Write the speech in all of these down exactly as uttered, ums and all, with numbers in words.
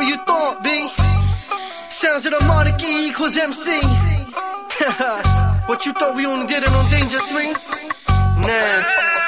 what you thought, B. Sounds of the monarchy equals M C. What you thought we only did it on Danger three? Nah.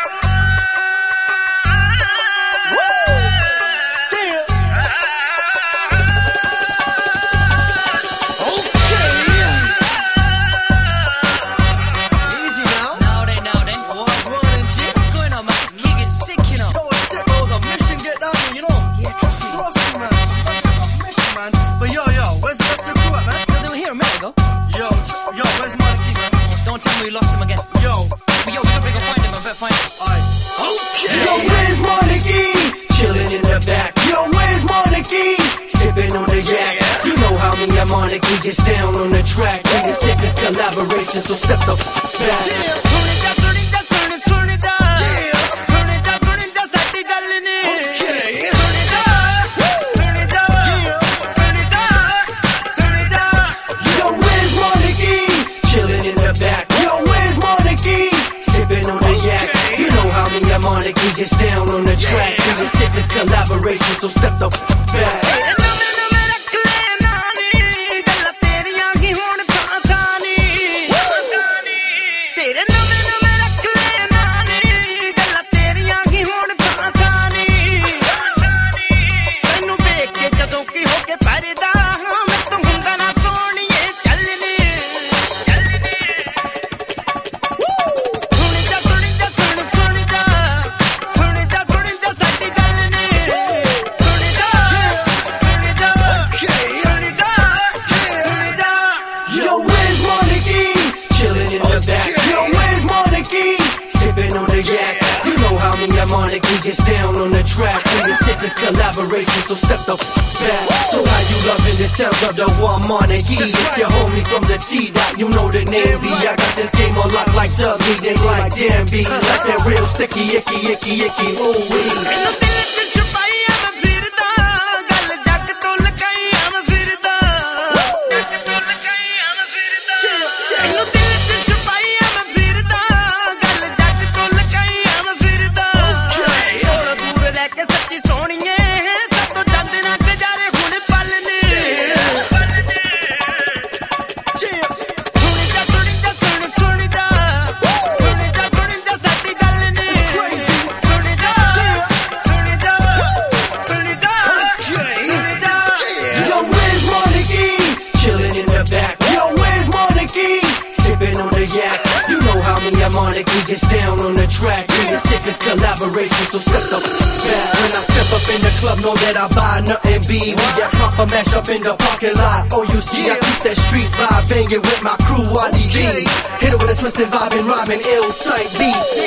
Don't tell me we lost him again. Yo, but yo, we gotta go find him. I better find him. Alright. Okay. Yo, where's Monarchy? Chilling in the back. Yo, where's Monarchy? Sipping on the yak. You know how me and Monarchy gets down on the track. We the sickest collaboration, so step the f*** back. Turn it down, turn it down, turn it, turn it down. Turn it down, turn it down, साथी डालने. Okay. Turn it down, turn it down, turn it down, turn it down. Yo, where's Monarchy? Chilling in the back. Yo, where's Monarchy? Sipping on the yak. You know how me and Monarchy gets down on the track. We the sickest collaboration, so step the f*** back. Monarchy gets down on the track. We the sickest collaboration, so step the f*** back. So how you loving the sounds of the one Monarchy? It's your homie from the T dot, you know the name B. I got this game on lock like Doug B, they like damn B. Like that real sticky, icky, icky, icky, ooh wee. Monarchy gets down on the track. We the sickest collaboration, so step the f*** back. When I step up in the club, know that I buy nothing B. We get proper mash up in the parking lot. Oh, you see, I keep that street vibe banging with my crew, Wally B. Hit it with a twisted vibe and rhyming ill tight beats.